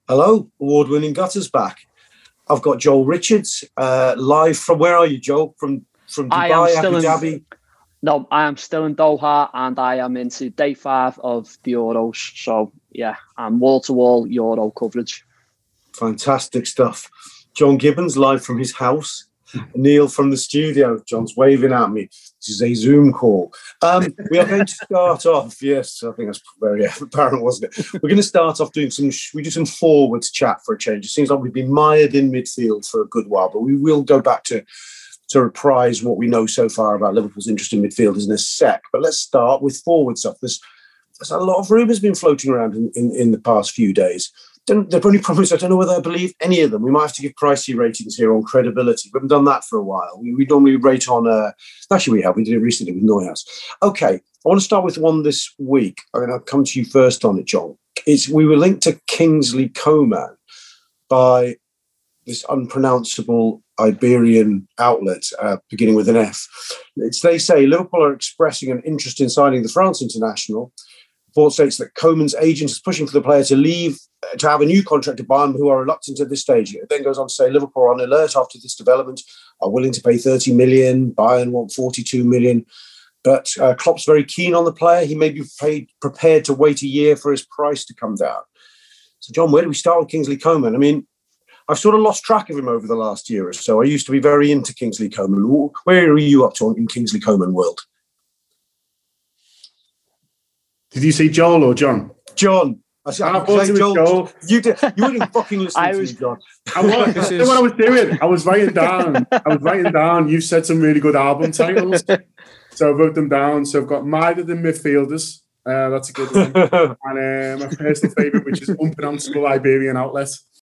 Hello, award-winning Gutters back. I've got Joel Richards live from, where are you, Joel? From Dubai, Abu Dhabi? No, I am still in Doha, and I am into day 5 of the Euros. So, yeah, I'm wall-to-wall Euro coverage. Fantastic stuff. John Gibbons live from his house. Neil from the studio. John's waving at me. This is a Zoom call. We are going to start off. Yes, I think that's very apparent, wasn't it? We're going to start off doing some forwards chat for a change. It seems like we've been mired in midfield for a good while, but we will go back to reprise what we know so far about Liverpool's interest in midfielders in a sec. But let's start with forward stuff. There's a lot of rumours been floating around in the past few days. The only problem is I don't know whether I believe any of them. We might have to give pricey ratings here on credibility. We haven't done that for a while. We normally rate on... actually, we have. We did it recently with Neuhaus. Okay, I want to start with one this week. I mean, I'll come to you first on it, John. We were linked to Kingsley Coman by this unpronounceable Iberian outlet beginning with an F. They say Liverpool are expressing an interest in signing the France international. The report states that Coman's agent is pushing for the player to leave to have a new contract to Bayern, who are reluctant at this stage. It then goes on to say Liverpool are on alert after this development, are willing to pay 30 million. Bayern want 42 million. But Klopp's very keen on the player. He may be prepared to wait a year for his price to come down. So, John, where do we start with Kingsley Coman? I mean, I've sort of lost track of him over the last year or so. I used to be very into Kingsley Coman. Where are you up to in Kingsley Coman world? Did you say Joel or John? John. I thought it was Joel. You didn't fucking listen to me, John. I was. This is what I was doing. I was writing down. You said some really good album titles. So I wrote them down. So I've got Mired in Midfielders. That's a good one. And my personal favourite, which is Unpronounceable Iberian Outlet.